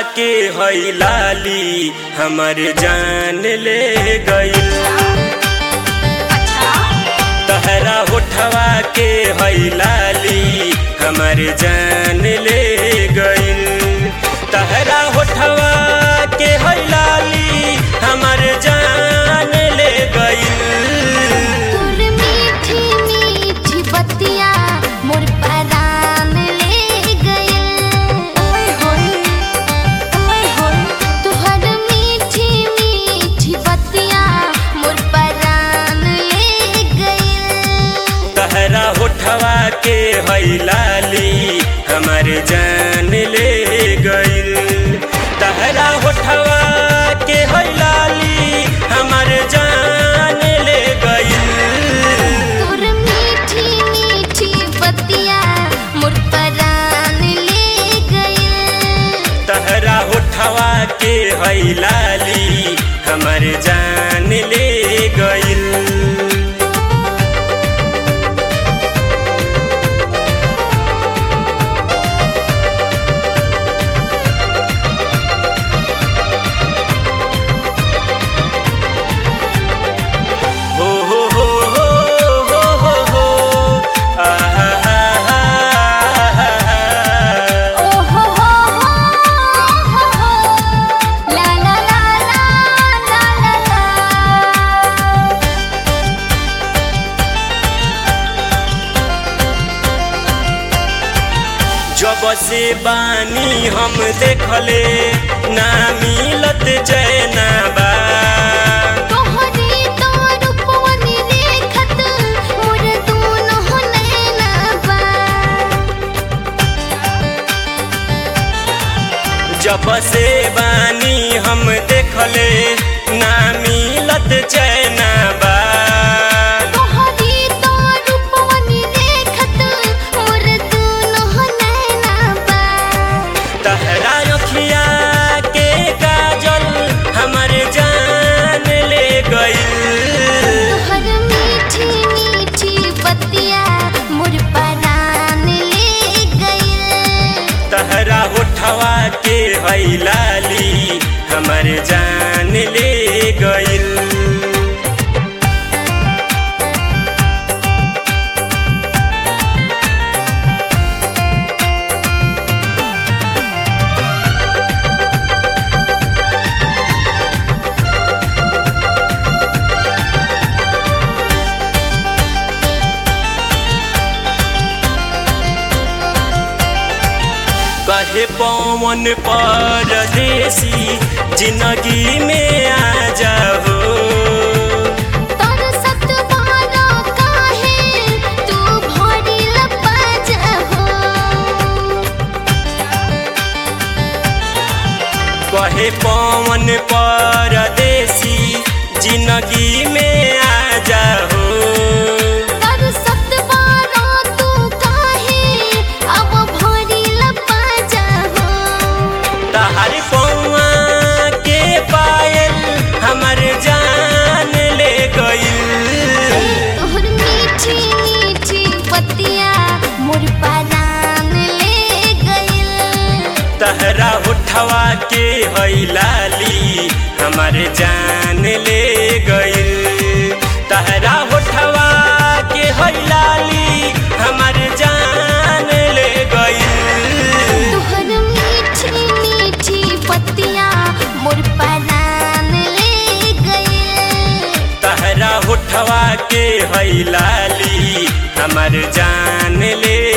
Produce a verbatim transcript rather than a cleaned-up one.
के हई लाली हमर जान ले गइल। तहरा होठवा के हई लाली हमर जान ले गइल। तहरा होठवा के हई लाली हमर जान ले गइल। तोर मीठी मीठी बतिया मोर परान ले गइल। ओए होए ओए होए तोहर मीठी मीठी बतिया मोर परान ले गइल। तहरा होठवा के हई लाली हमर जान ले गइल। तहरा होठवा के हई लाली हमर जान ले गइल। तोर मीठी मीठी बतिया मोर परान ले गइल। तहरा होठवा के हई लाली हमर जान ले गइल। हो हो हो हो हो हो हो आहा हा हा हा हा। ओ हो हो हो हो ला ला ला ला ला ला ला। जब से बानी हम देखले ना मिलत चैना बा। तोहरी तो रूपवनी देखत मोर दूनो नैना बा। जब से बानी हम देखले ना मिलत चैना बा। तोहरी तो रूपवनी देखत मोर दूनो नैना बा। तहरा अखिया के काजल हमर जान ले गइल। तोहर मीठी मीठी बतिया मोर परान ले गइल। तहरा होठवा के हई लाली हमर जान ले गइल। कहे पवन परदेसी जिंदगी में आ जाओ। तोर सतवारा काहे तू भरिल बाजहो। कहे पवन परदेसी जिंदगी में आ जाओ। तोर सतवारा तू काहे अब भरिल बाजहो। तहारी पौआ के पायल हमर जान ले गइल। तोहर मीठी मीठी बतिया मोर परान ले गइल। तहरा होठवा के हई लाली हमर जान ले गइल। तहरा होठवा के हई लाली हमर जान ले गइल। तोहर मीठी मीठी बतिया मोर परान ले गइल। तहरा होठवा के हई लाली हमर जान ले